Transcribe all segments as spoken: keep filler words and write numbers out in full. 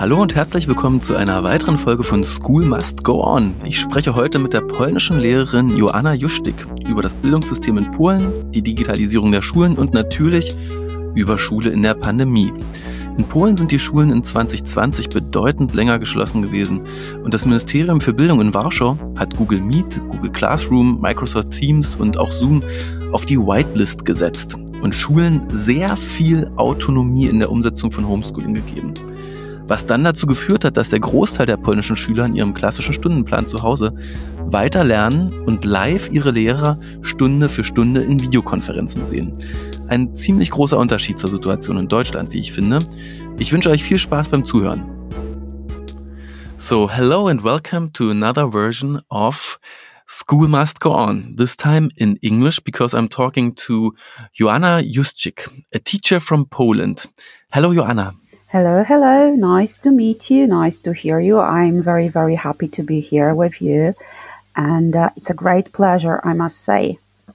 Hallo und herzlich willkommen zu einer weiteren Folge von School Must Go On. Ich spreche heute mit der polnischen Lehrerin Joanna Juszczyk über das Bildungssystem in Polen, die Digitalisierung der Schulen und natürlich über Schule in der Pandemie. In Polen sind die Schulen in zwanzig zwanzig bedeutend länger geschlossen gewesen und das Ministerium für Bildung in Warschau hat Google Meet, Google Classroom, Microsoft Teams und auch Zoom auf die Whitelist gesetzt und Schulen sehr viel Autonomie in der Umsetzung von Homeschooling gegeben. Was dann dazu geführt hat, dass der Großteil der polnischen Schüler in ihrem klassischen Stundenplan zu Hause weiter lernen und live ihre Lehrer Stunde für Stunde in Videokonferenzen sehen. Ein ziemlich großer Unterschied zur Situation in Deutschland, wie ich finde. Ich wünsche euch viel Spaß beim Zuhören. So, hello and welcome to another version of School Must Go On, this time in English because I'm talking to Joanna Juszczyk, a teacher from Poland. Hello, Joanna. Hello, hello. Nice to meet you. Nice to hear you. I'm very, very happy to be here with you. And uh, it's a great pleasure, I must say.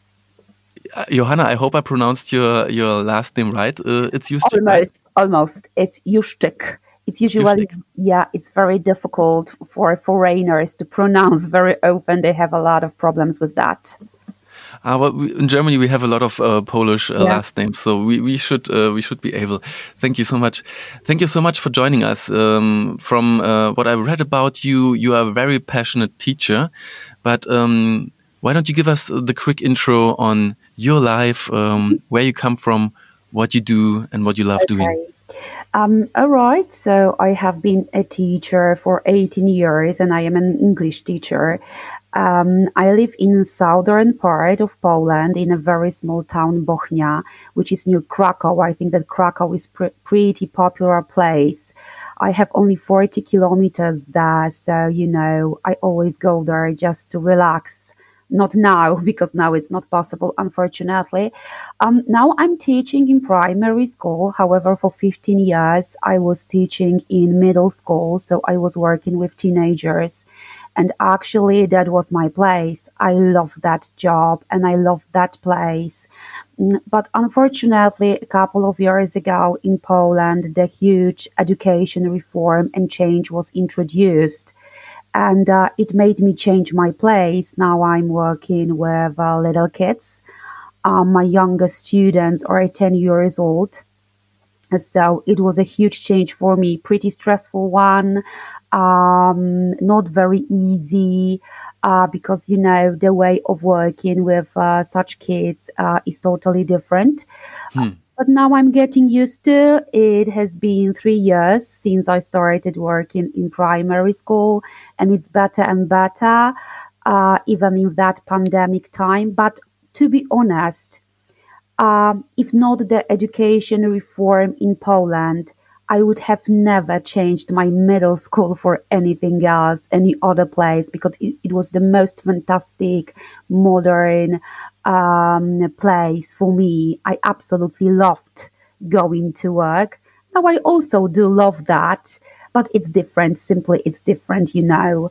Uh, Johanna, I hope I pronounced your, your last name right. Uh, it's Juszczyk, Almost, right? almost. It's Juszczyk. It's usually, Juszczyk. yeah, it's very difficult for foreigners to pronounce very often. They have a lot of problems with that. Uh, well, we, in Germany, we have a lot of uh, Polish uh, Yeah. last names, so we, we should uh, we should be able. Thank you so much. Thank you so much for joining us. Um, from uh, what I read about you, you are a very passionate teacher. But um, why don't you give us the quick intro on your life, um, where you come from, what you do, and what you love doing? Okay. Um, all right. So I have been a teacher for eighteen years, and I am an English teacher. Um, I live in southern part of Poland in a very small town, Bochnia, which is near Krakow. I think that Krakow is a pr- pretty popular place. I have only forty kilometers there, so, you know, I always go there just to relax. Not now, because now it's not possible, unfortunately. Um, now I'm teaching in primary school. However, for fifteen years, I was teaching in middle school, so I was working with teenagers. And actually, that was my place. I love that job and I love that place. Mm, But unfortunately, a couple of years ago in Poland, the huge education reform and change was introduced. And uh, it made me change my place. Now I'm working with uh, little kids. Um, my youngest students are ten years old. So it was a huge change for me, pretty stressful one, um, not very easy, uh, because, you know, the way of working with uh, such kids uh, is totally different. Hmm. But now I'm getting used to it. Has been three years since I started working in primary school, and it's better and better, uh, even in that pandemic time. But to be honest, um, if not the education reform in Poland, I would have never changed my middle school for anything else, any other place, because it, it was the most fantastic, modern um, place for me. I absolutely loved going to work. Now I also do love that, but it's different. Simply, it's different, you know.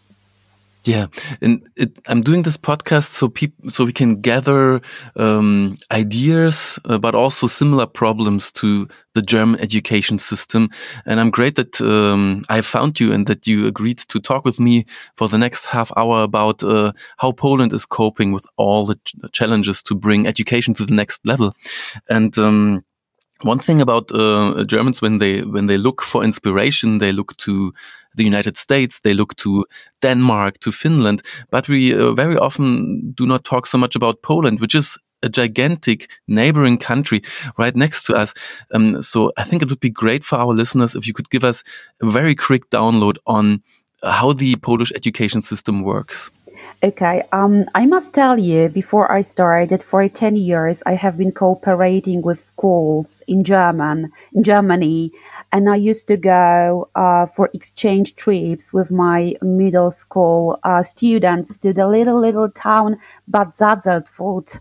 Yeah, and it, I'm doing this podcast so people, so we can gather um, ideas, uh, but also similar problems to the German education system. And I'm great that um, I found you and that you agreed to talk with me for the next half hour about uh, how Poland is coping with all the ch- challenges to bring education to the next level. And um, one thing about uh, Germans, when they when they look for inspiration, they look to the United States, they look to Denmark, to Finland, but we uh, very often do not talk so much about Poland, which is a gigantic neighboring country right next to us. Um, so I think it would be great for our listeners if you could give us a very quick download on how the Polish education system works. Okay, um, I must tell you, before I started, for ten years, I have been cooperating with schools in German, in Germany, and I used to go uh, for exchange trips with my middle school uh, students to the little, little town Bad Salzuflen.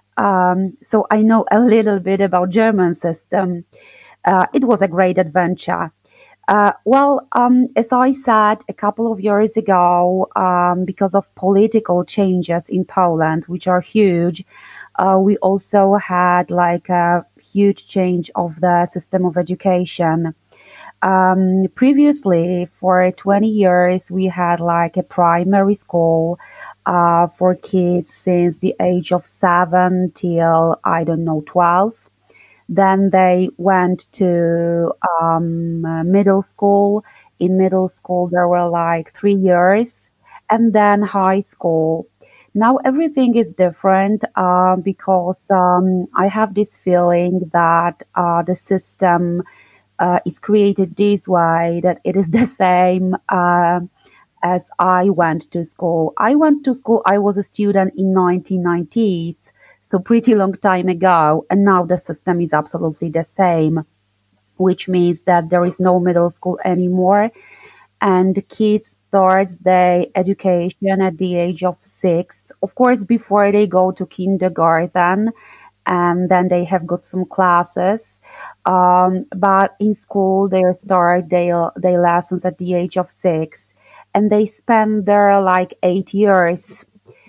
Um, so I know a little bit about German system. Uh, it was a great adventure. Uh, well, um, as I said a couple of years ago, um, because of political changes in Poland, which are huge, uh, we also had like a huge change of the system of education. Um, previously, for twenty years, we had like a primary school uh, for kids since the age of seven till, I don't know, twelve. Then they went to um, uh, middle school. In middle school, there were like three years, and then high school. Now everything is different uh, because um, I have this feeling that uh, the system uh, is created this way, that it is the same uh, as I went to school. I went to school, I was a student in nineteen nineties, so pretty long time ago, and now the system is absolutely the same, which means that there is no middle school anymore, and kids start their education at the age of six. Of course, before they go to kindergarten, and then they have got some classes. Um, but in school, they start their their lessons at the age of six, and they spend there like eight years.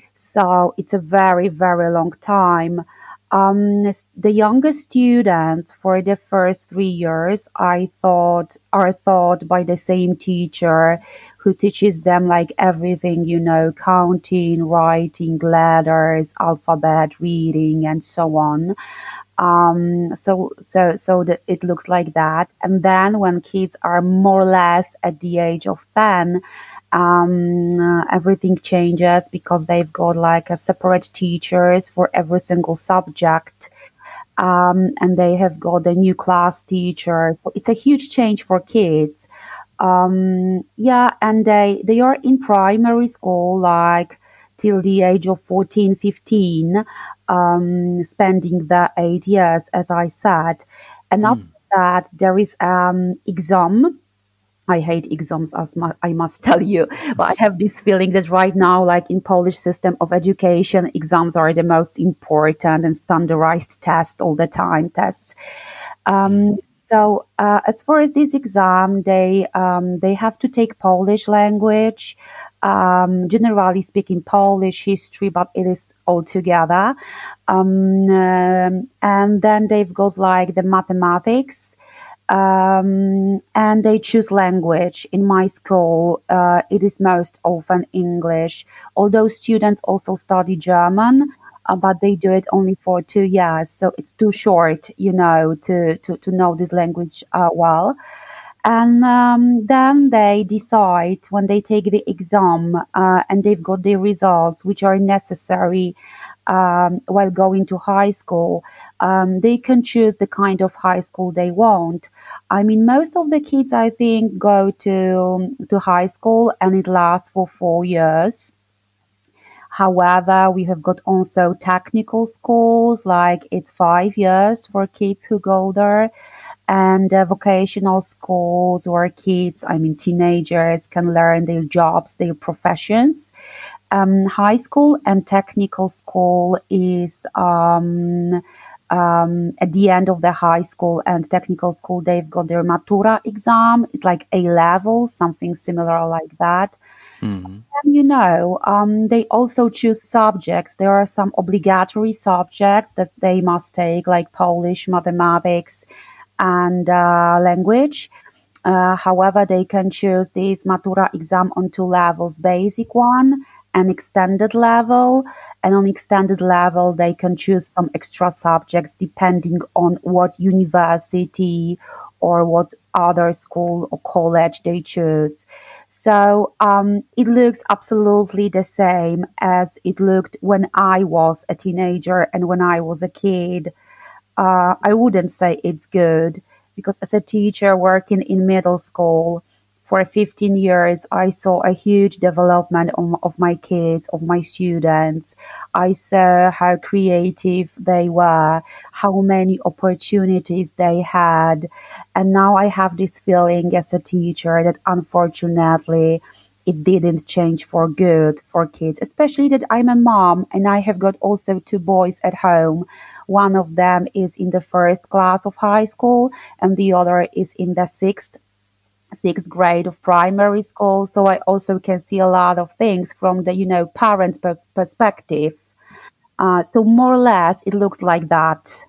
So it's a very, very long time. Um, the younger students for the first three years, I thought, are taught by the same teacher who teaches them like everything, you know, counting, writing, letters, alphabet, reading, and so on. Um, so, so, so that it looks like that. And then when kids are more or less at the age of ten, um, uh, everything changes because they've got like a separate teachers for every single subject. Um, and they have got a new class teacher. So it's a huge change for kids. Um, yeah, and they, they are in primary school, like till the age of fourteen, fifteen, um, spending the eight years, as I said. And after Mm. that, there is um, exam. I hate exams, as mu- I must tell you. But I have this feeling that right now, like in Polish system of education, exams are the most important and standardized test all the time tests. Um, Mm. so uh, as far as this exam, they um, they have to take Polish language, um, generally speaking Polish history, but it is all together. Um, um, and then they've got like the mathematics, um, and they choose language. In my school, uh, it is most often English, although students also study German, uh, but they do it only for two years, so it's too short, you know, to to, to know this language uh, well. And um, then they decide when they take the exam uh, and they've got the results, which are necessary um, while going to high school. Um, they can choose the kind of high school they want. I mean, most of the kids, I think, go to to high school and it lasts for four years. However, we have got also technical schools, like it's five years for kids who go there, and uh, vocational schools where kids, I mean teenagers, can learn their jobs, their professions. Um, high school and technical school is um, um, at the end of the high school and technical school, they've got their Matura exam. It's like A level, something similar like that. Mm. And you know, um, they also choose subjects. There are some obligatory subjects that they must take, like Polish, mathematics, and uh, language. Uh, however, they can choose this Matura exam on two levels, basic one and extended level. And on extended level, they can choose some extra subjects depending on what university or what other school or college they choose. So um, it looks absolutely the same as it looked when I was a teenager and when I was a kid. uh, I wouldn't say it's good because as a teacher working in middle school for fifteen years, I saw a huge development of, of my kids, of my students. I saw how creative they were, how many opportunities they had. And now I have this feeling as a teacher that unfortunately it didn't change for good for kids, especially that I'm a mom and I have got also two boys at home. One of them is in the first class of high school, and the other is in the sixth sixth grade of primary school. So I also can see a lot of things from the you know parents' pers- perspective. Uh, so more or less, it looks like that.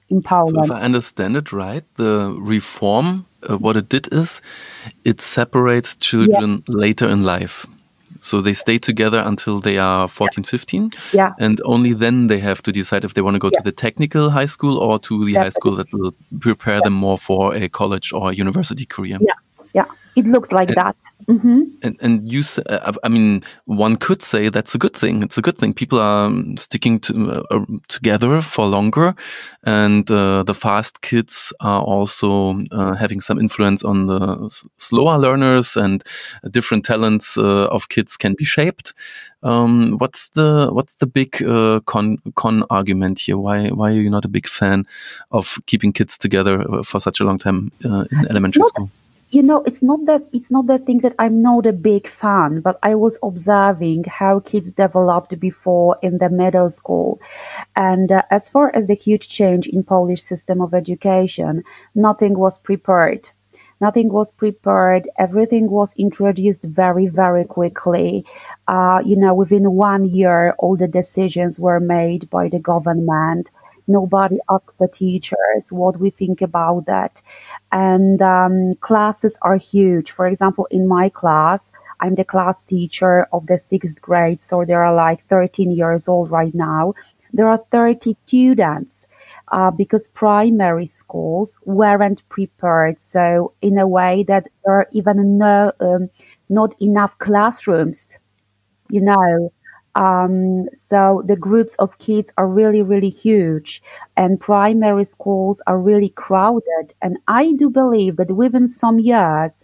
in So if Poland. I understand it right, the reform, uh, what it did is it separates Yeah, children later in life. So they stay together until they are fourteen, fifteen, yeah, and only then they have to decide if they want to go yeah, to the technical high school or to the high school definitely. that will prepare Yeah, them more for a college or university career. yeah, yeah. It looks like And that. Hmm. and and you, s- uh, I mean, one could say that's a good thing. It's a good thing. People are um, sticking to, uh, uh, together for longer, and uh, the fast kids are also uh, having some influence on the s- slower learners, and uh, different talents uh, of kids can be shaped. Um, what's the what's the big uh, con con argument here? Why why are you not a big fan of keeping kids together uh, for such a long time uh, in It's elementary not, school? you know, it's not that it's not that thing that I'm not a big fan, but I was observing how kids developed before in the middle school. And uh, as far as the huge change in Polish system of education, nothing was prepared. Nothing was prepared. Everything was introduced very, very quickly. Uh, you know, within one year, all the decisions were made by the government. Nobody asked the teachers what we think about that. And um, classes are huge. For example, in my class, I'm the class teacher of the sixth grade, so there are like thirteen years old right now. There are thirty students uh, because primary schools weren't prepared. So, in a way that there are even no, um, not enough classrooms, you know. Um, so the groups of kids are really, really huge, and primary schools are really crowded. And I do believe that within some years,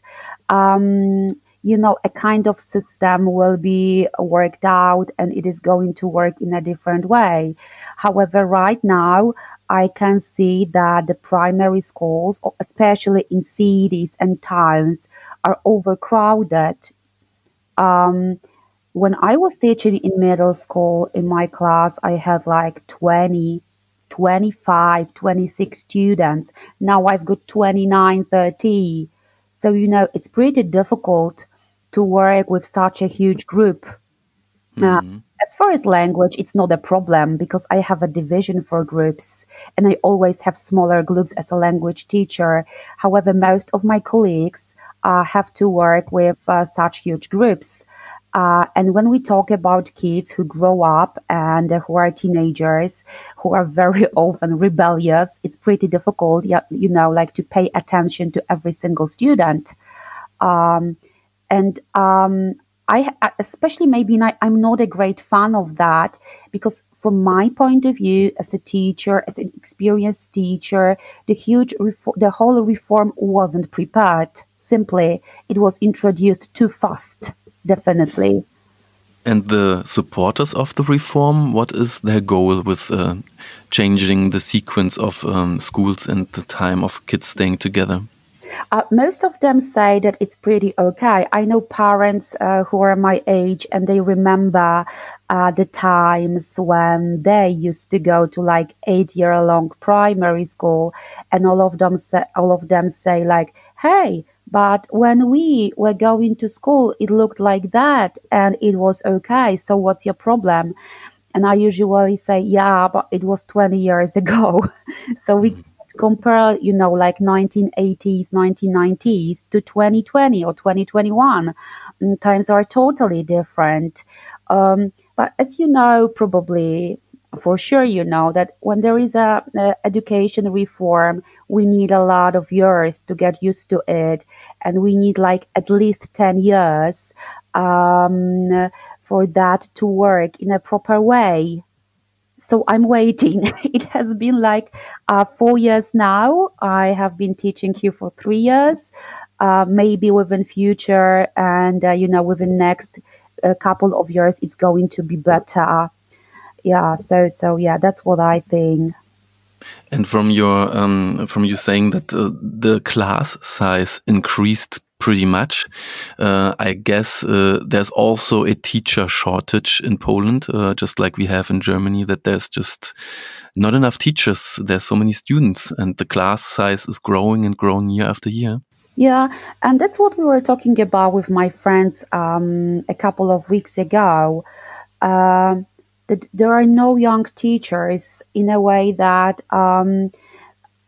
um, you know, a kind of system will be worked out and it is going to work in a different way. However, right now, I can see that the primary schools, especially in cities and towns, are overcrowded. Um, when I was teaching in middle school, in my class, I had like twenty, twenty-five, twenty-six students. Now I've got twenty-nine, thirty. So, you know, it's pretty difficult to work with such a huge group. Uh, Hmm. as far as language, it's not a problem because I have a division for groups and I always have smaller groups as a language teacher. However, most of my colleagues uh, have to work with uh, such huge groups. Uh, and when we talk about kids who grow up and uh, who are teenagers, who are very often rebellious, it's pretty difficult, yeah, you know, like to pay attention to every single student. Um, and um, I, especially maybe not, I'm not a great fan of that because, from my point of view, as a teacher, as an experienced teacher, the huge, refo- the whole reform wasn't prepared. Simply, it was introduced too fast. Definitely. And the supporters of the reform, what is their goal with uh, changing the sequence of um, schools and the time of kids staying together? Uh, most of them say that it's pretty okay. I know parents uh, who are my age and they remember uh, the times when they used to go to like eight year long primary school, and all of them say, all of them say like, "Hey, but when we were going to school, it looked like that and it was okay. So what's your problem?" And I usually say, "Yeah, but it was twenty years ago." So we compare, you know, like nineteen eighties, nineteen nineties to twenty twenty or twenty twenty-one. Mm, Times are totally different. Um, but as you know, probably for sure, you know that when there is a, a education reform, we need a lot of years to get used to it, and we need like at least ten years um, for that to work in a proper way. So I'm waiting. It has been like uh, four years now. I have been teaching here for three years. Uh, maybe within future and uh, you know within next uh, couple of years, it's going to be better. Yeah. So so yeah, that's what I think. And from your um, from you saying that uh, the class size increased pretty much, uh, I guess uh, there's also a teacher shortage in Poland, uh, just like we have in Germany. That there's just not enough teachers. There's so many students, and the class size is growing and growing year after year. Yeah, and that's what we were talking about with my friends um, a couple of weeks ago. Um, that there are no young teachers in a way that. Um,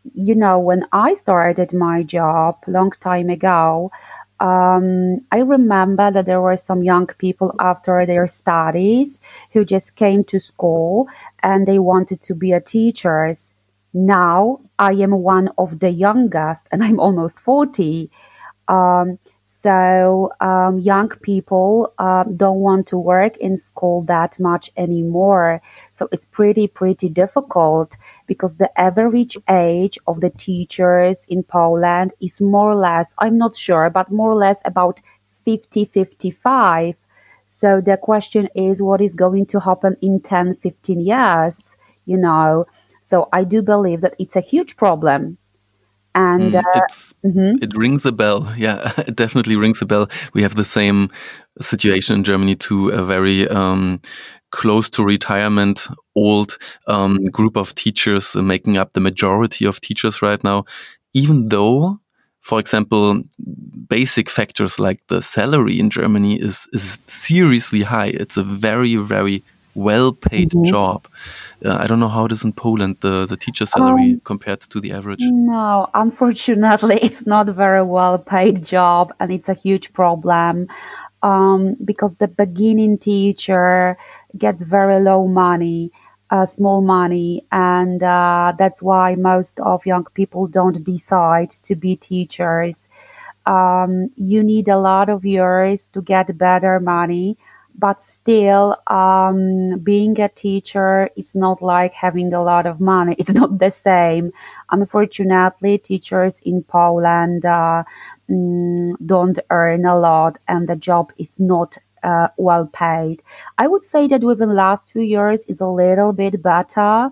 you know, when I started my job long time ago, um, I remember that there were some young people after their studies who just came to school and they wanted to be a teachers. Now I am one of the youngest and I'm almost forty. Um, so um, young people um, don't want to work in school that much anymore. So it's pretty, pretty difficult because the average age of the teachers in Poland is more or less, I'm not sure, but more or less about fifty, fifty-five. So the question is, what is going to happen in ten, fifteen years? You know, so I do believe that it's a huge problem. And uh, Mm, it's mhm. it rings a bell. Yeah, it definitely rings a bell. We have the same situation in Germany too. A very um, close to retirement old um, group of teachers uh, making up the majority of teachers right now. Even though, for example, basic factors like the salary in Germany is is seriously high. It's a very very well paid Mhm. job. Uh, I don't know how it is in Poland, the the teacher salary Um, compared to the average. no, unfortunately, it's not a very well paid job, and it's a huge problem um, because the beginning teacher gets very low money, uh, small money, and uh, that's why most of young people don't decide to be teachers. Um, you need a lot of years to get better money, but still, um, being a teacher is not like having a lot of money. It's not the same. Unfortunately, teachers in Poland uh, mm, don't earn a lot, and the job is not uh, well paid. I would say that within the last few years is a little bit better.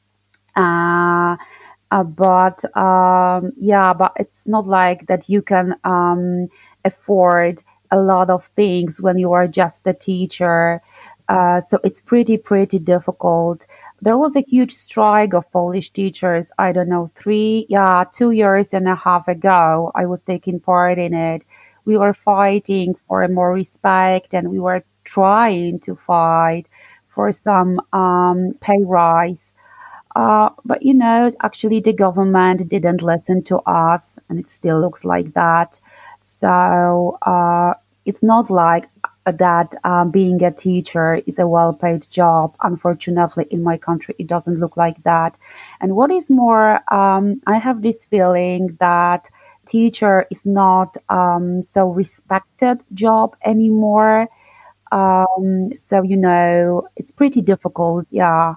Uh, uh, but um, yeah, but it's not like that you can um, afford a lot of things when you are just a teacher. Uh, so it's pretty, pretty difficult. There was a huge strike of Polish teachers, I don't know, three, yeah, two years and a half ago. I was taking part in it. We were fighting for more respect and we were trying to fight for some um, pay rise. Uh, but you know, actually, the government didn't listen to us, and it still looks like that. So uh, it's not like that um, being a teacher is a well paid job. Unfortunately, in my country, it doesn't look like that. And what is more, um, I have this feeling that teacher is not um, so respected job anymore. Um, so you know, it's pretty difficult. Yeah.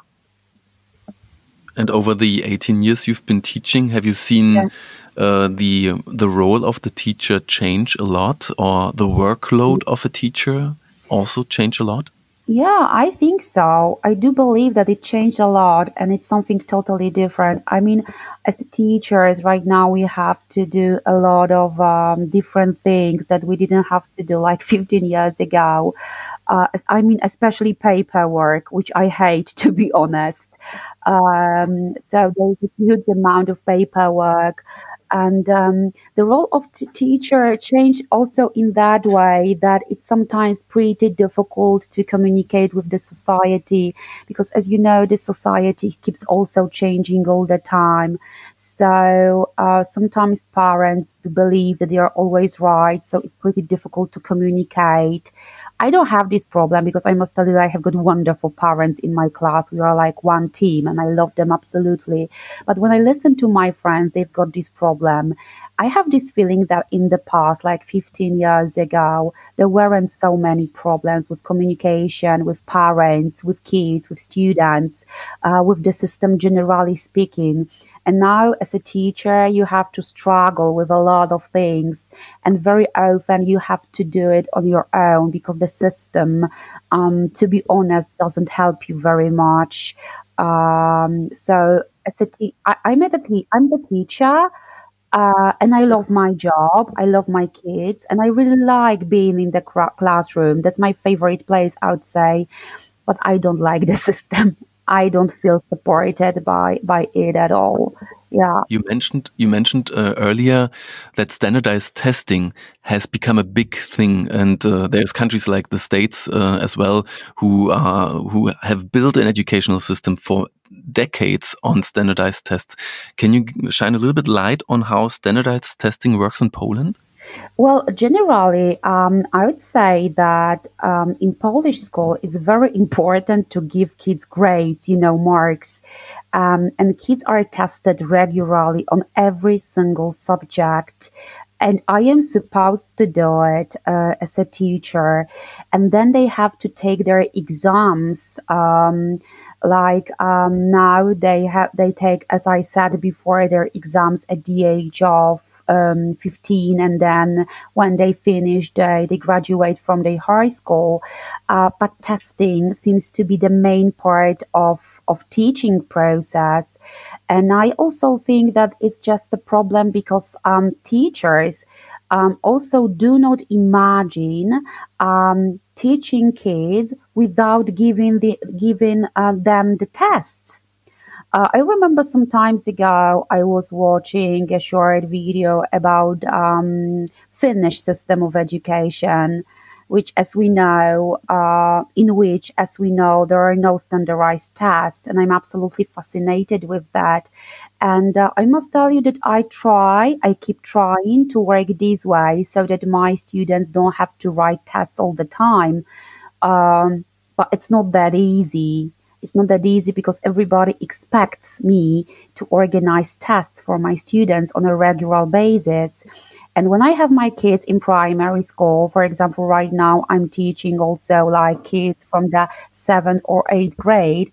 And over the eighteen years you've been teaching, have you seen uh, the the role of the teacher change a lot, or the workload of a teacher also change a lot? Yeah, I think so. I do believe that it changed a lot and it's something totally different. I mean, as teachers, right now we have to do a lot of um, different things that we didn't have to do like fifteen years ago. Uh, es- I mean, especially paperwork, which I hate to be honest. Um, so there's a huge amount of paperwork. And um, the role of t- teacher changed also in that way that it's sometimes pretty difficult to communicate with the society because, as you know, the society keeps also changing all the time. So uh, sometimes parents believe that they are always right, so it's pretty difficult to communicate. I don't have this problem because I must tell you I have got wonderful parents in my class. We are like one team and I love them absolutely. But when I listen to my friends, they've got this problem. I have this feeling that in the past, like fifteen years ago, there weren't so many problems with communication, with parents, with kids, with students, uh, with the system generally speaking. And now, as a teacher, you have to struggle with a lot of things. And very often, you have to do it on your own because the system, um, to be honest, doesn't help you very much. Um, so, as a te- I, I'm, at a te- I'm the teacher. Uh, and I love my job. I love my kids, and I really like being in the cra- classroom. That's my favorite place, I would say. But I don't like the system. I don't feel supported by by it at all. Yeah. You mentioned you mentioned uh, earlier that standardized testing has become a big thing, and uh, there's countries like the States uh, as well who are who have built an educational system for decades on standardized tests. Can you shine a little bit light on how standardized testing works in Poland? Well, generally, um, I would say that um, in Polish school, it's very important to give kids grades, you know, marks. Um, and kids are tested regularly on every single subject. And I am supposed to do it uh, as a teacher. And then they have to take their exams. Um, like um, now they have they take, as I said before, their exams at the age of um, fifteen, and then when they finish, they, they graduate from the high school. Uh, but testing seems to be the main part of of teaching process. And I also think that it's just a problem because um, teachers um, also do not imagine um, teaching kids without giving the giving uh, them the tests. Uh, I remember some times ago I was watching a short video about um, Finnish system of education, which, as we know, uh, in which, as we know, there are no standardized tests, and I'm absolutely fascinated with that. And uh, I must tell you that I try, I keep trying to work this way so that my students don't have to write tests all the time. Um, but it's not that easy. It's not that easy because everybody expects me to organize tests for my students on a regular basis. And when I have my kids in primary school, for example, right now I'm teaching also like kids from the seventh or eighth grade.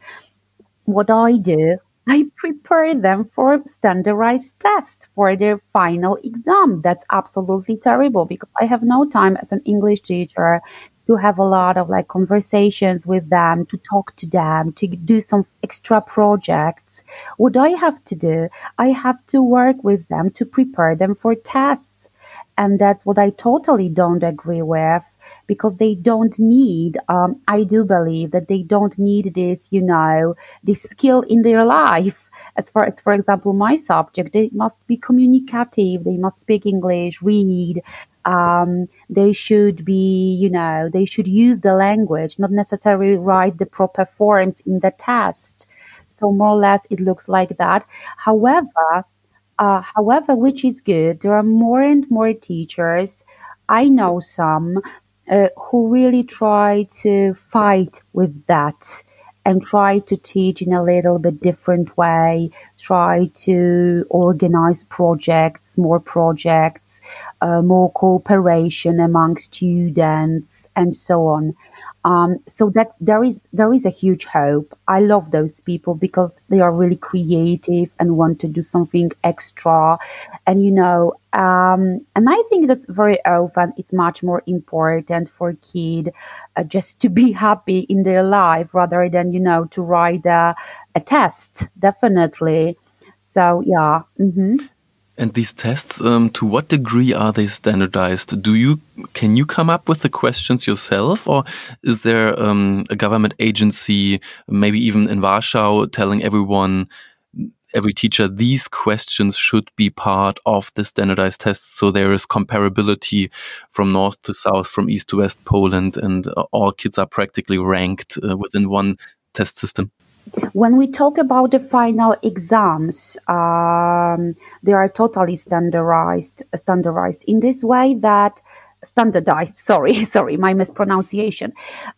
What I do, I prepare them for standardized tests for their final exam. That's absolutely terrible because I have no time as an English teacher to have a lot of like conversations with them, to talk to them, to do some extra projects. What I have to do, I have to work with them to prepare them for tests. And that's what I totally don't agree with because they don't need, um, I do believe that they don't need this, you know, this skill in their life. As far as, for example, my subject, they must be communicative, they must speak English, read, um, they should be, you know, they should use the language, not necessarily write the proper forms in the test. So more or less it looks like that. However, uh, however, which is good, there are more and more teachers. I know some uh, who really try to fight with that and try to teach in a little bit different way, try to organize projects, more projects, uh, more cooperation among students, and so on. Um, so that there is there is a huge hope. I love those people because they are really creative and want to do something extra, and you know, um, and I think that's very often it's much more important for kid uh, just to be happy in their life rather than you know to write a, a test. Definitely. So yeah. hmm And these tests, um, to what degree are they standardized? Do you can you come up with the questions yourself, or is there um, a government agency, maybe even in Warsaw, telling everyone, every teacher, these questions should be part of the standardized tests, so there is comparability from north to south, from east to west Poland, and uh, all kids are practically ranked uh, within one test system? When we talk about the final exams, um, they are totally standardized, standardized in this way that standardized. Sorry, sorry, my mispronunciation.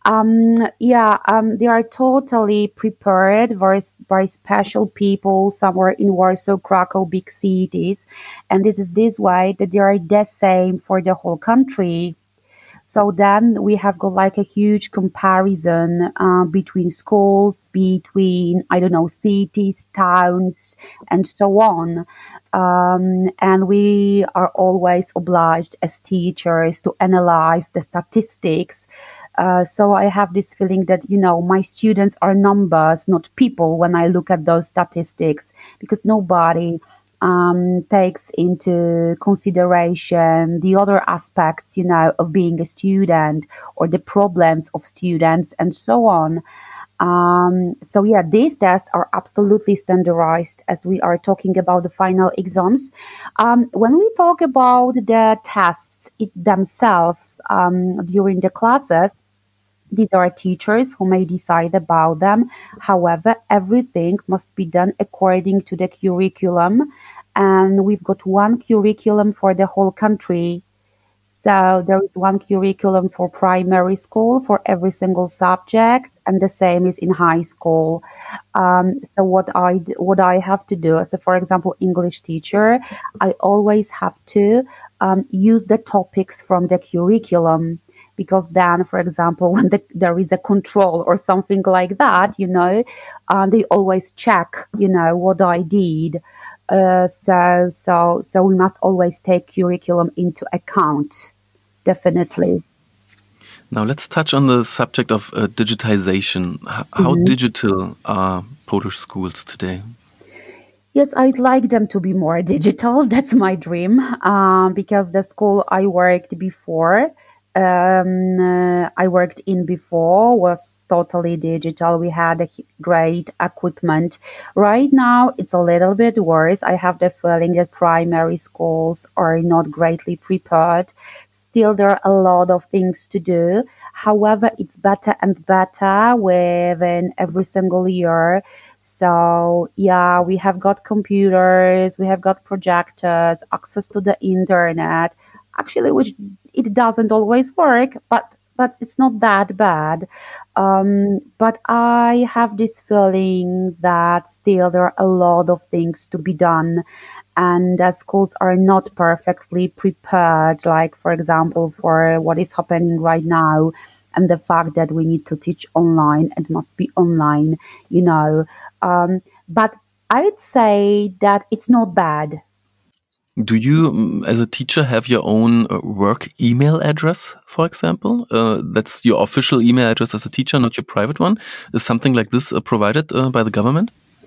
Um, yeah, um, they are totally prepared by, by special people somewhere in Warsaw, Krakow, big cities, and this is this way that they are the same for the whole country. So then we have got like a huge comparison uh, between schools, between, I don't know, cities, towns, and so on. Um, and we are always obliged as teachers to analyze the statistics. Uh, so I have this feeling that, you know, my students are numbers, not people when I look at those statistics, because nobody um, takes into consideration the other aspects, you know, of being a student or the problems of students and so on. Um, so yeah, these tests are absolutely standardized as we are talking about the final exams. Um, when we talk about the tests it themselves um, during the classes, these are teachers who may decide about them. However, everything must be done according to the curriculum. And we've got one curriculum for the whole country. So there is one curriculum for primary school for every single subject, and the same is in high school. Um, so what I d- what I have to do, so for example, English teacher, I always have to um, use the topics from the curriculum, because then, for example, when the, there is a control or something like that, you know, uh, they always check, you know, what I did. Uh, so so so we must always take curriculum into account, definitely. Now let's touch on the subject of uh, digitization. H- how Mhm. digital are Polish schools today? Yes, I'd like them to be more digital. That's my dream. Um, because the school I worked before, um, uh, I worked in before was totally digital. We had a h- great equipment. Right now, it's a little bit worse. I have the feeling that primary schools are not greatly prepared. Still, there are a lot of things to do. However, it's better and better within every single year. So yeah, we have got computers, we have got projectors, access to the internet. Actually, which it doesn't always work, but but it's not that bad. Um, but I have this feeling that still there are a lot of things to be done, and that schools are not perfectly prepared. Like for example, for what is happening right now, and the fact that we need to teach online and must be online, you know. Um, but I'd say that it's not bad. Do you, mm, as a teacher, have your own uh, work email address, for example? Uh, that's your official email address as a teacher, not your private one. Is something like this uh, provided uh, by the government?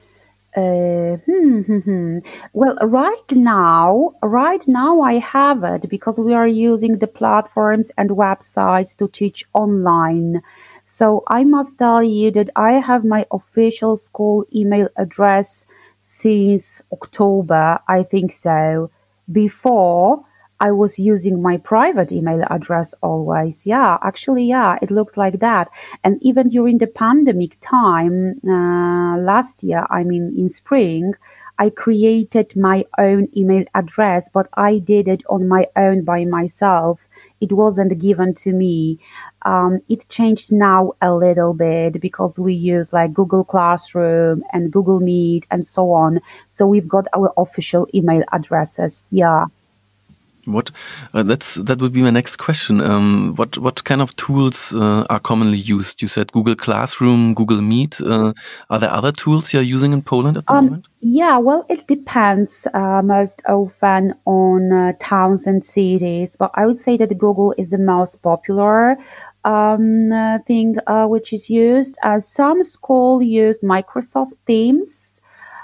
Uh, hmm, hmm, hmm. Well, right now, right now I have it because we are using the platforms and websites to teach online. So I must tell you that I have my official school email address since October, I think so. Before, I was using my private email address always. Yeah, actually, yeah, it looks like that. And even during the pandemic time, uh, last year, I mean, in spring, I created my own email address, but I did it on my own by myself. It wasn't given to me. Um, it changed now a little bit because we use like Google Classroom and Google Meet and so on. So we've got our official email addresses. Yeah. What uh, that's that would be my next question. Um, what what kind of tools uh, are commonly used? You said Google Classroom, Google Meet. Uh, are there other tools you're using in Poland at the Um, moment? yeah, well, it depends uh, most often on uh, towns and cities, but I would say that Google is the most popular um, uh, thing uh, which is used. Uh, some school use Microsoft Teams.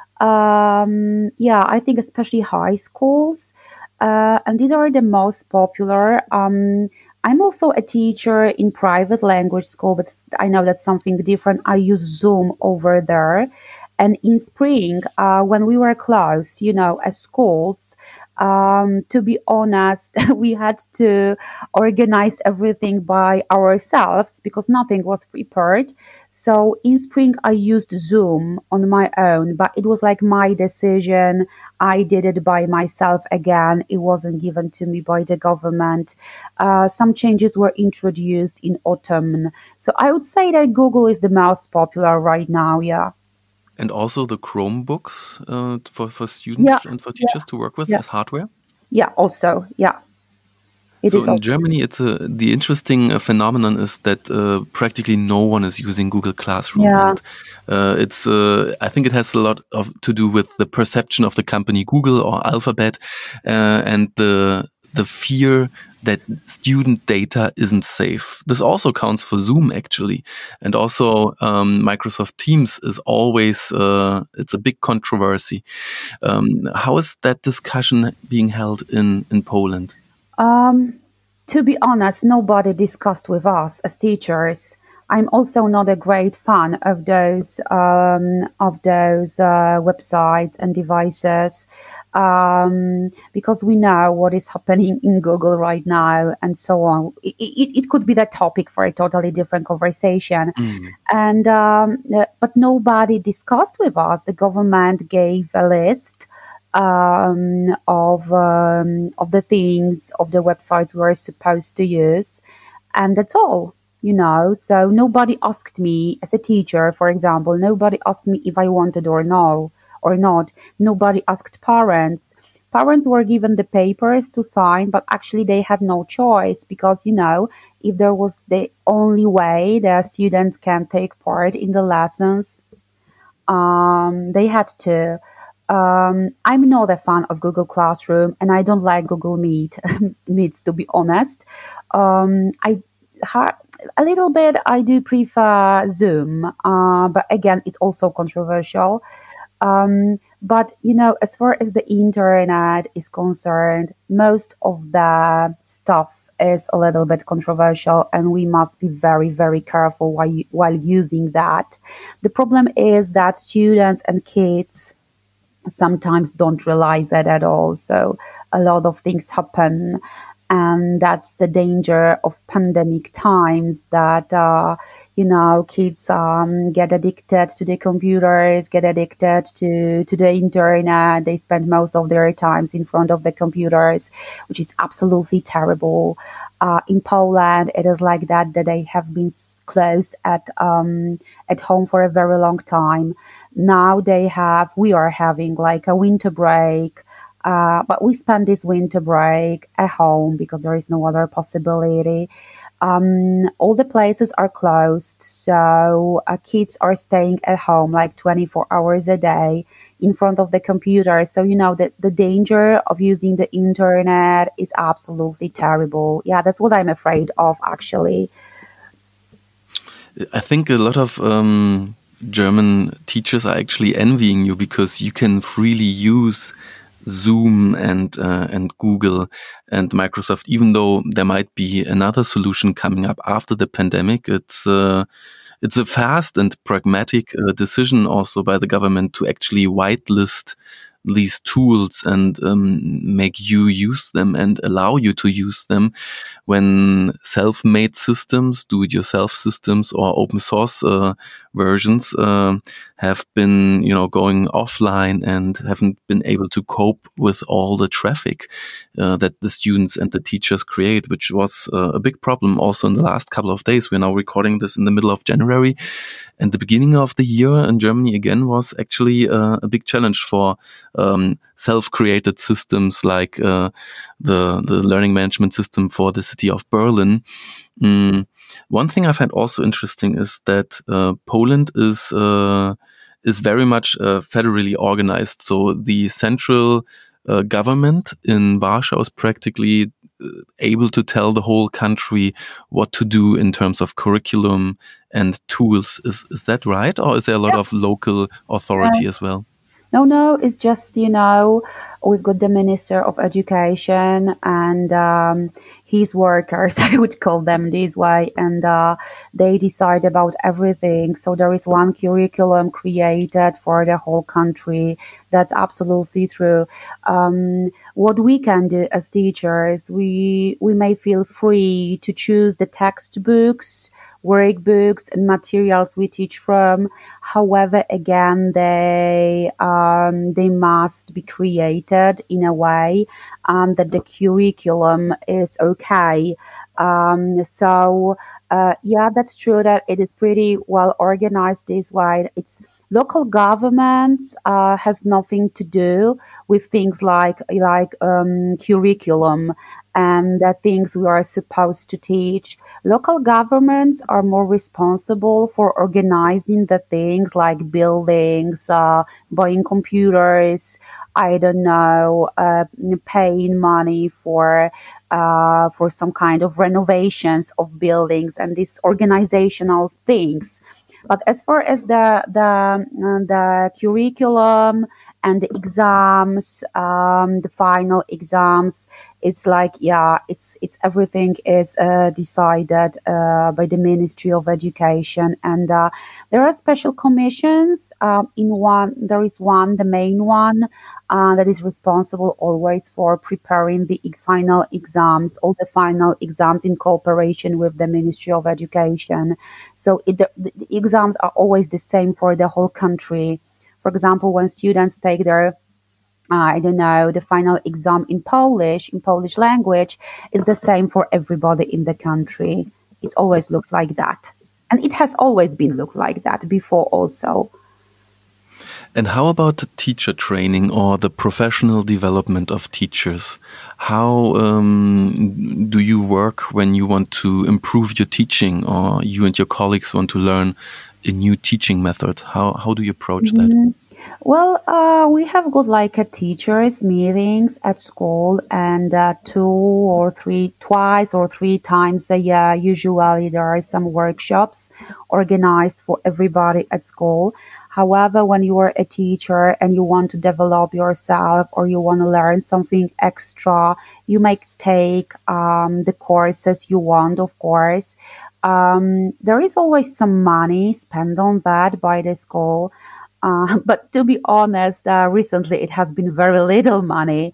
Um, yeah, I think especially high schools, uh, and these are the most popular. Um, I'm also a teacher in private language school, but I know that's something different. I use Zoom over there. And in spring, uh, when we were closed, you know, as schools, um, to be honest, we had to organize everything by ourselves because nothing was prepared. So in spring, I used Zoom on my own, but it was like my decision. I did it by myself again. It wasn't given to me by the government. Uh, some changes were introduced in autumn. So I would say that Google is the most popular right now. Yeah. And also the Chromebooks uh, for for Yeah. students and for Yeah. teachers to work with Yeah. as hardware. Yeah. Also. Yeah. It So is in also. Germany, it's a the interesting uh, phenomenon is that uh, practically no one is using Google Classroom, Yeah. and uh, it's uh, I think it has a lot of to do with the perception of the company Google or Alphabet, uh, and the the fear that student data isn't safe. This also counts for Zoom actually, and also um, Microsoft Teams is always uh, it's a big controversy. Um, how is that discussion being held in in Poland? Um, to be honest, nobody discussed with us as teachers. I'm also not a great fan of those um, of those uh, websites and devices, um, because we know what is happening in Google right now and so on. It, it, it could be the topic for a totally different conversation. Mm. And um, uh, but nobody discussed with us. The government gave a list um, of um, of the things of the websites we are supposed to use, and that's all. You know, so nobody asked me as a teacher, for example, nobody asked me if I wanted or no or not. Nobody asked parents. Parents were given the papers to sign, but actually they had no choice because, you know, if there was the only way that students can take part in the lessons, um, they had to. Um, I'm not a fan of Google Classroom, and I don't like Google Meet. Meets, to be honest. Um, I ha- a little bit. I do prefer Zoom, uh, but again, it's also controversial. Um, but you know, as far as the internet is concerned, most of the stuff is a little bit controversial, and we must be very, very careful while while using that. The problem is that students and kids sometimes don't realize that at all. So a lot of things happen, and that's the danger of pandemic times. That uh, you know, kids um, get addicted to the computers, get addicted to to the internet. They spend most of their times in front of the computers, which is absolutely terrible. Uh, in Poland, it is like that. That they have been s- closed at um, at home for a very long time. Now they have, we are having like a winter break, uh, but we spend this winter break at home because there is no other possibility. Um, all the places are closed, so uh, kids are staying at home like twenty-four hours a day in front of the computer. So, you know, that the danger of using the internet is absolutely terrible. Yeah, that's what I'm afraid of, actually. I think a lot of um, German teachers are actually envying you because you can freely use Zoom and uh, and Google and Microsoft, even though there might be another solution coming up after the pandemic. It's uh, it's a fast and pragmatic uh, decision also by the government to actually whitelist these tools and um, make you use them and allow you to use them when self-made systems, do-it-yourself systems, or open source uh, versions uh, have been, you know, going offline and haven't been able to cope with all the traffic uh, that the students and the teachers create, which was uh, a big problem also in the last couple of days. We're now recording this in the middle of January, and the beginning of the year in Germany again was actually uh, a big challenge for um, self-created systems like uh, the the learning management system for the city of Berlin. Mm. One thing I find also interesting is that uh, Poland is uh, is very much uh, federally organized. So the central uh, government in Warsaw is practically uh, able to tell the whole country what to do in terms of curriculum and tools. Is is that right, or is there a lot of local authority as well? No, no, it's just, you know, we've got the Minister of Education and um, his workers, I would call them this way, and uh, they decide about everything. So there is one curriculum created for the whole country. That's absolutely true. Um, what we can do as teachers, we we may feel free to choose the textbooks, workbooks, and materials we teach from. However, again, they um, they must be created in a way um, that the curriculum is okay. Um, so uh, yeah, that's true that it is pretty well organized this way. It's local governments uh, have nothing to do with things like like um, curriculum and the things we are supposed to teach. Local governments are more responsible for organizing the things like buildings, uh, buying computers, I don't know, uh, paying money for uh, for some kind of renovations of buildings and these organizational things. But as far as the the uh, the curriculum and the exams, um, the final exams, it's like, yeah, it's it's everything is uh, decided uh, by the Ministry of Education, and uh, there are special commissions. Um, in one, there is one, the main one, uh, that is responsible always for preparing the e- final exams, all the final exams in cooperation with the Ministry of Education. So it, the, the exams are always the same for the whole country. For example, when students take their I don't know, the final exam in Polish, in Polish language, is the same for everybody in the country. It always looks like that. And it has always been looked like that before also. And how about the teacher training or the professional development of teachers? How um, do you work when you want to improve your teaching, or you and your colleagues want to learn a new teaching method? How, how do you approach that? Mhm. Well, uh, we have got like a teachers meetings at school, and uh, two or three, twice or three times a year. Usually, there are some workshops organized for everybody at school. However, when you are a teacher and you want to develop yourself or you want to learn something extra, you may take um, the courses you want, of course. Um, there is always some money spent on that by the school. Uh, but to be honest, uh, recently it has been very little money.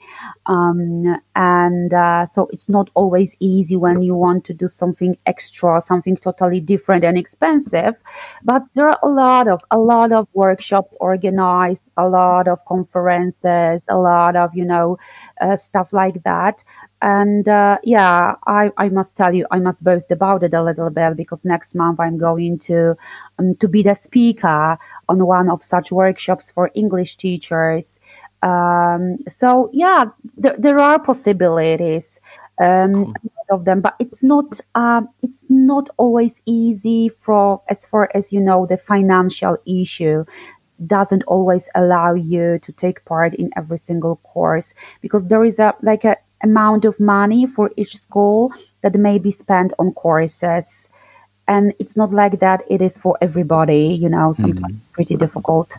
Um, and uh, so it's not always easy when you want to do something extra, something totally different and expensive. But there are a lot of a lot of workshops organized, a lot of conferences, a lot of you know uh, stuff like that. And uh, yeah, I, I must tell you, I must boast about it a little bit because next month I'm going to um, to be the speaker on one of such workshops for English teachers. Um, so yeah, there, there are possibilities, um, Cool. a lot of them, but it's not um, it's not always easy for as far as you know the financial issue doesn't always allow you to take part in every single course because there is a like a amount of money for each school that may be spent on courses, and it's not like that it is for everybody, you know, sometimes Mhm. it's pretty difficult.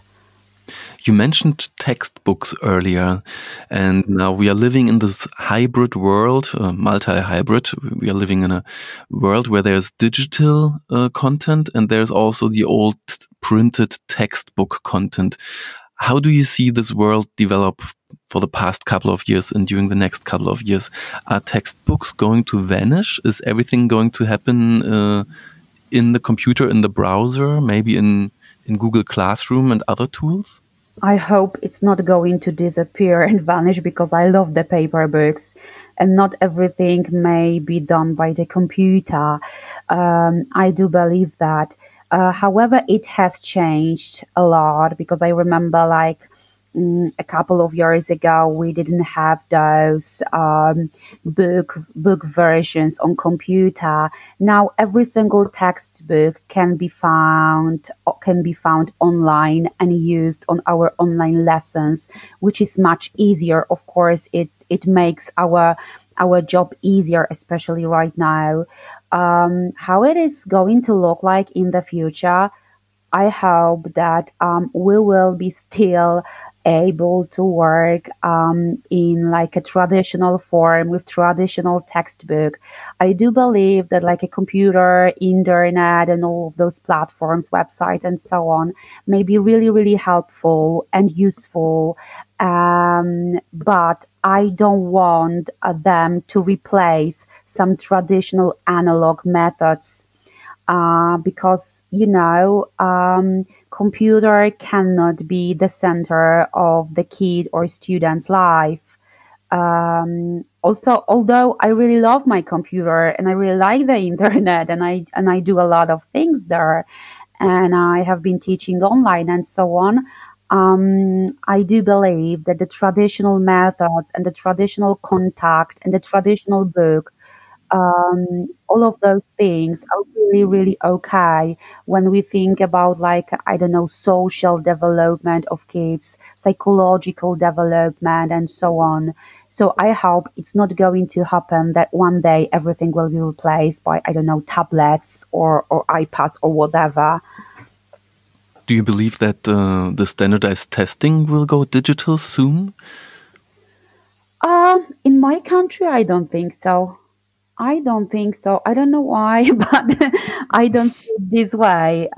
You mentioned textbooks earlier, and now we are living in this hybrid world, uh, multi-hybrid. We are living in a world where there's digital uh, content and there's also the old printed textbook content. How do you see this world develop for the past couple of years and during the next couple of years? Are textbooks going to vanish? Is everything going to happen uh, in the computer, in the browser, maybe in, in Google Classroom and other tools? I hope it's not going to disappear and vanish because I love the paper books and not everything may be done by the computer. Um, I do believe that. Uh, however, it has changed a lot because I remember like mm, a couple of years ago we didn't have those um, book book versions on computer. Now every single textbook can be found can be found online and used on our online lessons, which is much easier. Of course, it it makes our our job easier, especially right now. Um, how it is going to look like in the future, I hope that um, we will be still able to work um, in like a traditional form with traditional textbook. I do believe that like a computer, internet, and all of those platforms, websites, and so on may be really, really helpful and useful. Um, but I don't want uh, them to replace some traditional analog methods uh, because you know um, computer cannot be the center of the kid or student's life. Um, also, although I really love my computer and I really like the internet and I and I do a lot of things there, and I have been teaching online and so on. Um, I do believe that the traditional methods and the traditional contact and the traditional book, um, all of those things are really, really okay when we think about, like, I don't know, social development of kids, psychological development, and so on. So I hope it's not going to happen that one day everything will be replaced by, I don't know, tablets or, or iPads or whatever. Do you believe that uh, the standardized testing will go digital soon? Uh, in my country, I don't think so. I don't think so. I don't know why, but I don't see it this way.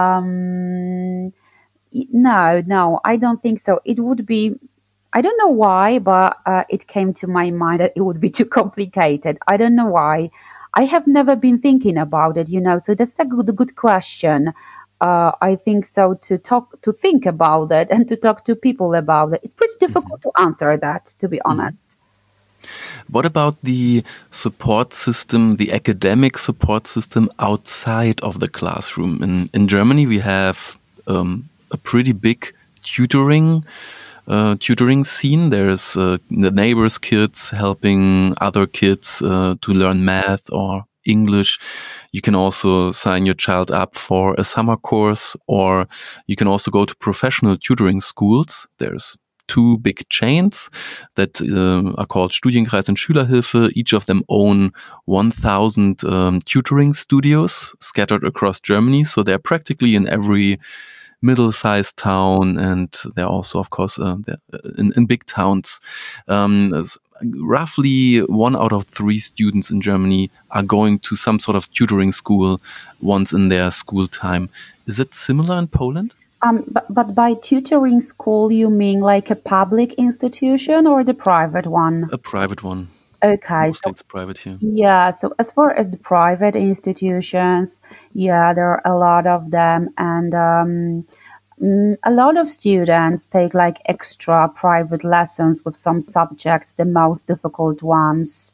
Um, y- no, no, I don't think so. It would be, I don't know why, but uh, it came to my mind that it would be too complicated. I don't know why. I have never been thinking about it, you know. So that's a good, good question. Uh, I think so to talk, to think about it, and to talk to people about it. It's pretty difficult to answer that, to be Mhm. honest. What about the support system, the academic support system outside of the classroom? In in Germany, we have um, a pretty big tutoring uh, tutoring scene. There's uh, the neighbors' kids helping other kids uh, to learn math or English. You can also sign your child up for a summer course, or you can also go to professional tutoring schools. There's two big chains that uh, are called Studienkreis and Schülerhilfe. Each of them own one thousand um, tutoring studios scattered across Germany. So they're practically in every middle-sized town, and they're also, of course, uh, they're in, in big towns. Um, as roughly one out of three students in Germany are going to some sort of tutoring school once in their school time. Is it similar in Poland? Um, but, but by tutoring school, you mean like a public institution or the private one? A private one. Okay, Mostly so it's private here. yeah, so as far as the private institutions, yeah, there are a lot of them, and um, mm, a lot of students take like extra private lessons with some subjects, the most difficult ones.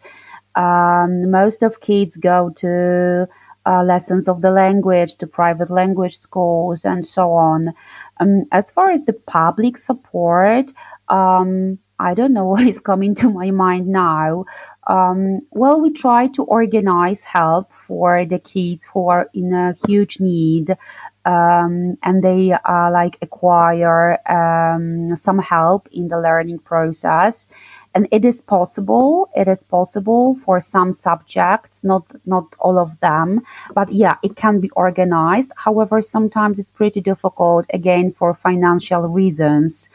Um, most of kids go to uh, lessons of the language, to private language schools, and so on. Um, as far as the public support, um, I don't know what is coming to my mind now. Um, well, we try to organize help for the kids who are in a huge need, um, and they uh, like acquire um, some help in the learning process. And it is possible. It is possible for some subjects, not not all of them, but yeah, it can be organized. However, sometimes it's pretty difficult again for financial reasons.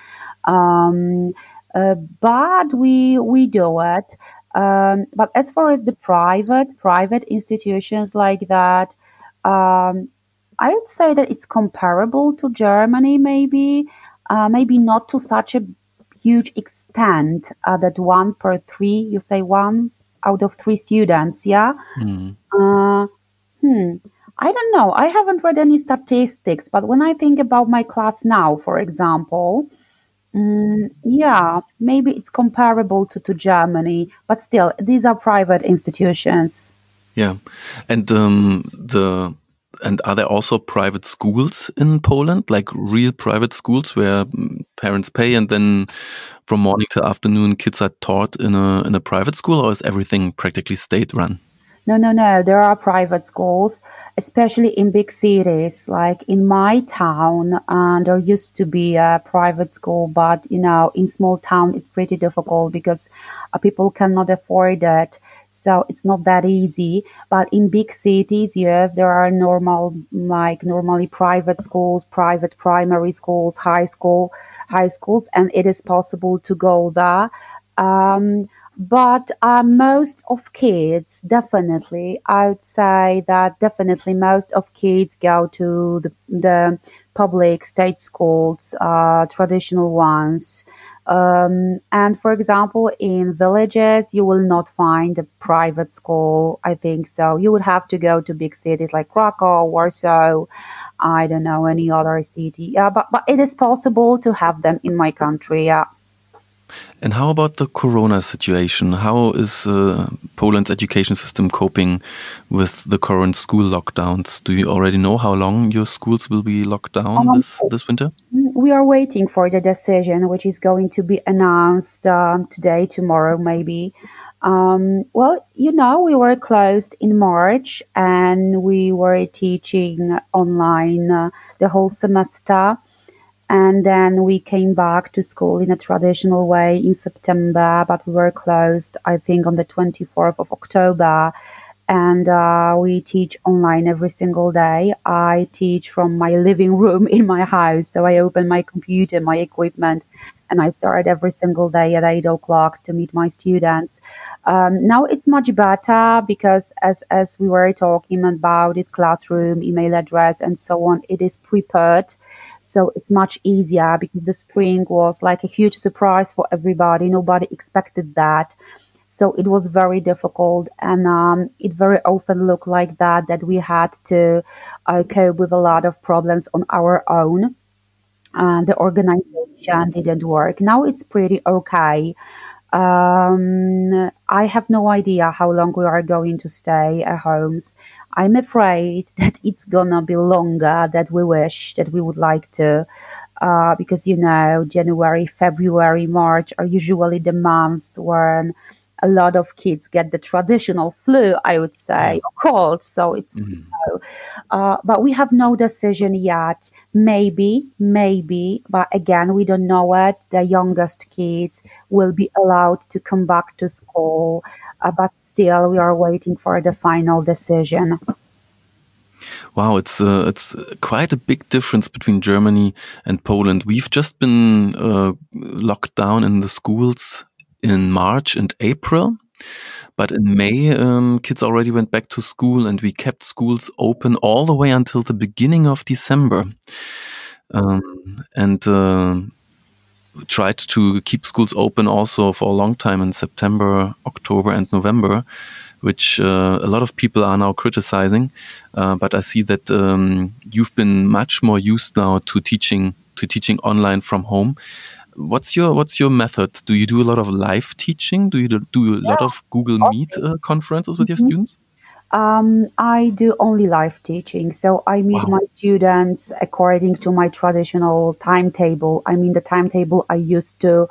Um, uh, but we we do it. Um, but as far as the private private institutions like that, um, I would say that it's comparable to Germany, maybe, uh, maybe not to such a huge extent uh, that one per three, you say one out of three students, yeah? Mm. Uh, hmm. I don't know. I haven't read any statistics, but when I think about my class now, for example, mm, yeah, maybe it's comparable to, to Germany, but still, these are private institutions. Yeah, and um, the and are there also private schools in Poland, like real private schools where mm, parents pay and then from morning to afternoon kids are taught in a in a private school, or is everything practically state run? No, no, no. There are private schools, especially in big cities. Like in my town, uh, there used to be a private school, but you know, in small town, it's pretty difficult because uh, people cannot afford it. So it's not that easy. But in big cities, yes, there are normal, like normally private schools, private primary schools, high school, high schools, and it is possible to go there. Um, but uh, most of kids, definitely, I would say that definitely most of kids go to the, the public state schools, uh, traditional ones. Um, and for example, in villages, you will not find a private school. I think so. You would have to go to big cities like Krakow, Warsaw. I don't know any other city. Yeah, but but it is possible to have them in my country. Yeah. And how about the Corona situation? How is uh, Poland's education system coping with the current school lockdowns? Do you already know how long your schools will be locked down Um, this this winter? we are waiting for the decision, which is going to be announced um, today, tomorrow, maybe. Um, well, you know, we were closed in March and we were teaching online uh, the whole semester. And then we came back to school in a traditional way in September, but we were closed, I think, on the twenty-fourth of October. and uh, we teach online every single day. I teach from my living room in my house. So I open my computer, my equipment, and I start every single day at eight o'clock to meet my students. Um, now it's much better because as, as we were talking about this classroom, email address, and so on, it is prepared. So it's much easier because the spring was like a huge surprise for everybody. Nobody expected that. So it was very difficult, and um, it very often looked like that, that we had to uh, cope with a lot of problems on our own. Uh, the organization didn't work. Now it's pretty okay. Um, I have no idea how long we are going to stay at homes. I'm afraid that it's gonna be longer than we wish, that we would like to, uh, because you know, January, February, March are usually the months when a lot of kids get the traditional flu, I would Yeah. say, or cold. So it's, you Mhm. know, uh, but we have no decision yet. Maybe, maybe, but again, we don't know it. The youngest kids will be allowed to come back to school, uh, but still, we are waiting for the final decision. Wow, it's uh, it's quite a big difference between Germany and Poland. We've just been uh, locked down in the schools in March and April, but in May, um, kids already went back to school, and we kept schools open all the way until the beginning of December, um, and uh, tried to keep schools open also for a long time in September, October, and November, which uh, a lot of people are now criticizing. Uh, but I see that um, you've been much more used now to teaching to teaching online from home. What's your What's your method? Do you do a lot of live teaching? Do you do, do a lot of Google Meet uh, conferences with your Mhm. students? Um, I do only live teaching. So I meet Wow. my students according to my traditional timetable. I mean, the timetable I used to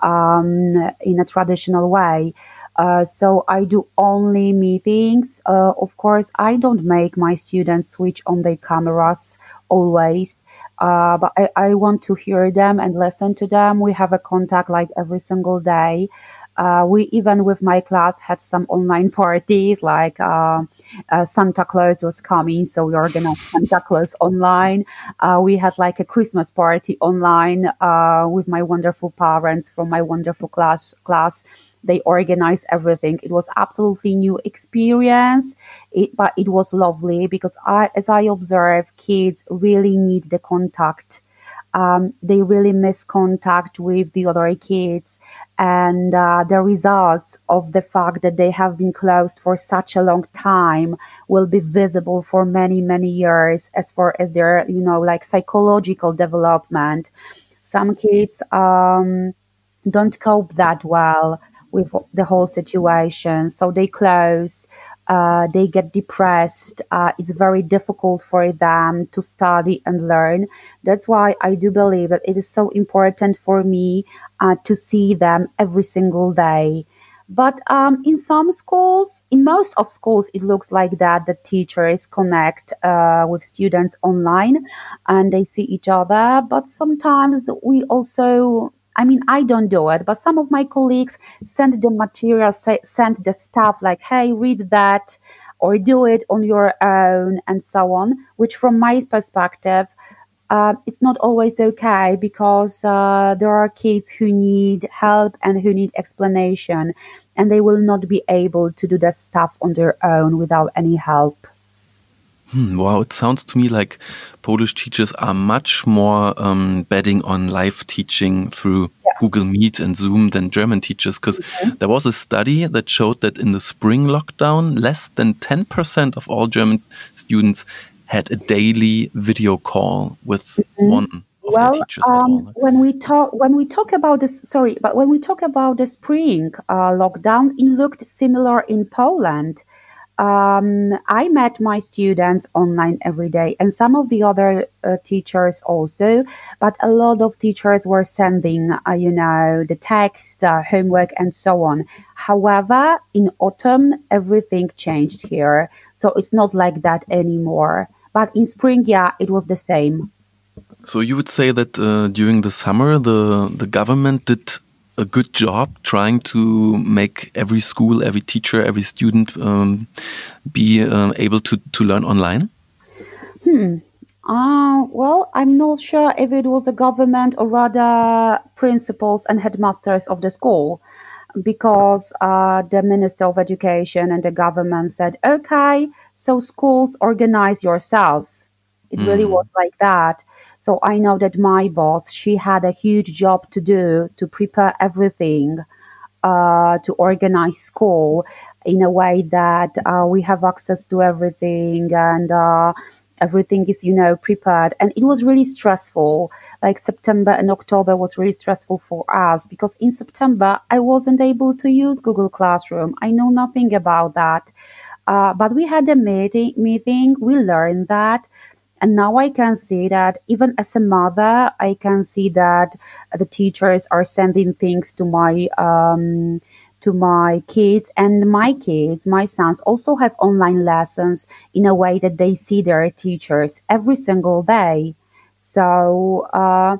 um, in a traditional way. Uh, so I do only meetings. Uh, of course, I don't make my students switch on their cameras always. Uh, but I, I want to hear them and listen to them. We have a contact like every single day. Uh, we even with my class had some online parties like uh, uh, Santa Claus was coming, so we organized Santa Claus online. Uh, we had like a Christmas party online uh, with my wonderful parents from my wonderful class. Class, they organized everything. It was absolutely new experience, it, but it was lovely because I, as I observe, kids really need the contact. Um, they really miss contact with the other kids, and uh, the results of the fact that they have been closed for such a long time will be visible for many many years as far as their, you know, like psychological development. Some kids um, don't cope that well with the whole situation. So they close, uh, they get depressed. Uh, it's very difficult for them to study and learn. That's why I do believe that it is so important for me uh, to see them every single day. But um, in some schools, in most of schools, it looks like that the teachers connect uh, with students online and they see each other. But sometimes we also, I mean, I don't do it, but some of my colleagues send the material, say, send the stuff like, hey, read that or do it on your own and so on, which from my perspective, uh, it's not always okay because uh, there are kids who need help and who need explanation, and they will not be able to do the stuff on their own without any help. Hmm, wow, it sounds to me like Polish teachers are much more um, betting on live teaching through Google Meet and Zoom than German teachers, because there was a study that showed that in the spring lockdown, less than ten percent of all German students had a daily video call with Mhm. one of their Well, teachers at um, all. when we It's talk when we talk about this, sorry, but when we talk about the spring uh, lockdown, it looked similar in Poland. Um, I met my students online every day, and some of the other uh, teachers also. But a lot of teachers were sending, uh, you know, the text, uh, homework, and so on. However, in autumn, everything changed here, so it's not like that anymore. But in spring, yeah, it was the same. So you would say that uh, during the summer, the the government did a good job trying to make every school, every teacher, every student um, be um, able to, to learn online? Hmm. Uh, well, I'm not sure if it was a government or rather principals and headmasters of the school, because uh, the Minister of Education and the government said, okay, so schools organize yourselves. It really was Mm. like that. So I know that my boss, she had a huge job to do to prepare everything, uh, to organize school in a way that uh, we have access to everything, and uh, everything is, you know, prepared. And it was really stressful. Like September and October was really stressful for us because in September I wasn't able to use Google Classroom. I know nothing about that. Uh, but we had a meeting, meeting, we learned that. And now I can see that even as a mother, I can see that the teachers are sending things to my um, to my kids, and my kids, my sons also have online lessons in a way that they see their teachers every single day. So uh,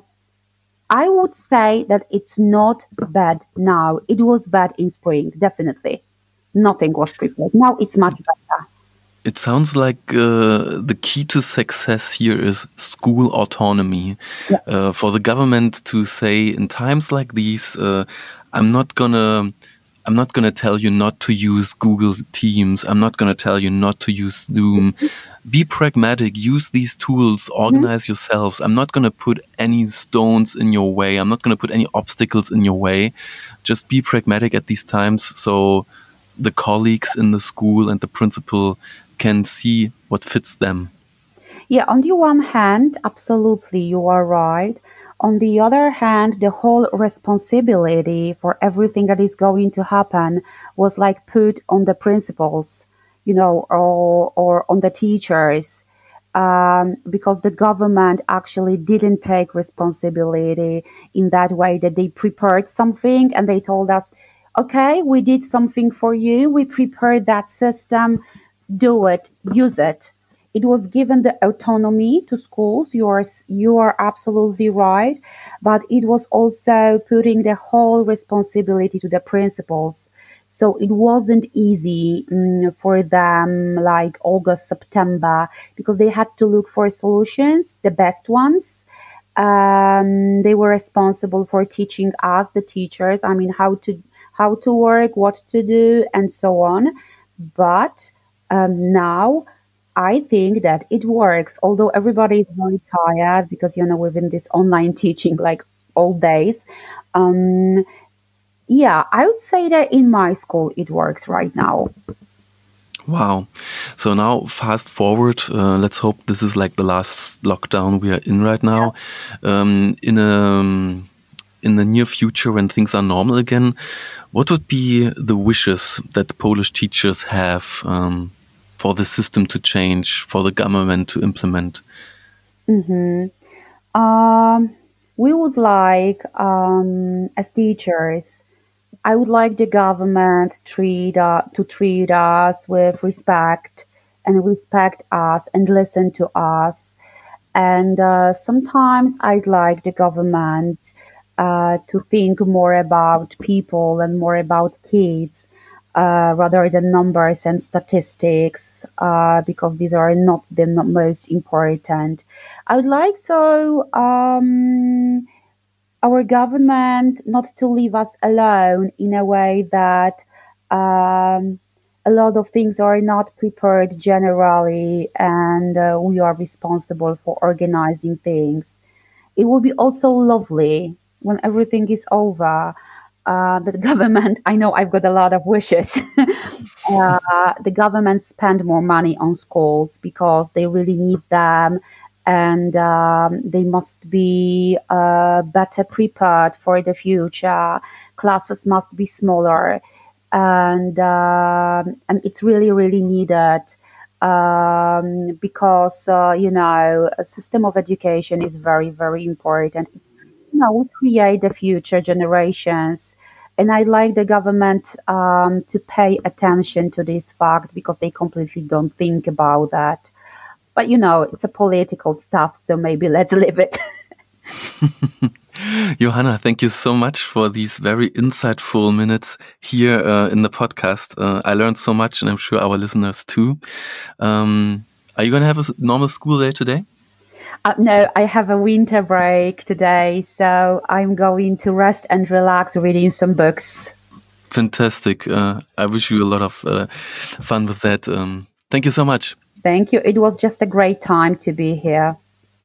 I would say that it's not bad now. It was bad in spring, definitely. Nothing was prepared. Now it's much better. It sounds like uh, the key to success here is school autonomy. Yeah. Uh, for the government to say in times like these, uh, I'm not gonna, I'm not gonna tell you not to use Google Teams. I'm not gonna tell you not to use Zoom. Be pragmatic. Use these tools. Mhm. Organize yourselves. I'm not gonna put any stones in your way. I'm not gonna put any obstacles in your way. Just be pragmatic at these times. So the colleagues in the school and the principal can see what fits them. Yeah, on the one hand, absolutely, you are right. On the other hand, the whole responsibility for everything that is going to happen was like put on the principals, you know, or or on the teachers, um, because the government actually didn't take responsibility in that way, that they prepared something and they told us, okay, we did something for you, we prepared that system, do it, use it. It was given the autonomy to schools. You are you are absolutely right, but it was also putting the whole responsibility to the principals. So it wasn't easy mm, for them, like August, September, because they had to look for solutions, the best ones. Um, they were responsible for teaching us, the teachers, I mean, how to how to work, what to do, and so on. But um, now I think that it works, although everybody is very tired because, you know, we've been this online teaching like all days. Um, yeah, I would say that in my school it works right now. Wow. So now fast forward, uh, let's hope this is like the last lockdown we are in right now. Um, in a, in the near future, when things are normal again, what would be the wishes that Polish teachers have um, for the system to change, for the government to implement? hmm Um, we would like, um, as teachers, I would like the government treat uh, to treat us with respect and respect us and listen to us. And uh, sometimes I'd like the government uh, to think more about people and more about kids uh, rather than numbers and statistics, uh, because these are not the no- most important. I would like so. Um, our government not to leave us alone in a way that um, a lot of things are not prepared generally, and uh, we are responsible for organizing things. It will be also lovely when everything is over. Uh, the government, I know I've got a lot of wishes. uh, the government spend more money on schools because they really need them, and um, they must be uh, better prepared for the future. Classes must be smaller, and um and it's really really needed, um, because uh, you know, a system of education is very very important. It's, you know, we create the future generations, and I like the government um, to pay attention to this fact because they completely don't think about that. But you know, it's a political stuff, so maybe let's leave it. Johanna, thank you so much for these very insightful minutes here uh, in the podcast. Uh, I learned so much, and I'm sure our listeners too. Um, are you going to have a normal school day today? Uh, no, I have a winter break today, so I'm going to rest and relax reading some books. Fantastic. Uh, I wish you a lot of uh, fun with that. Um, thank you so much. Thank you. It was just a great time to be here.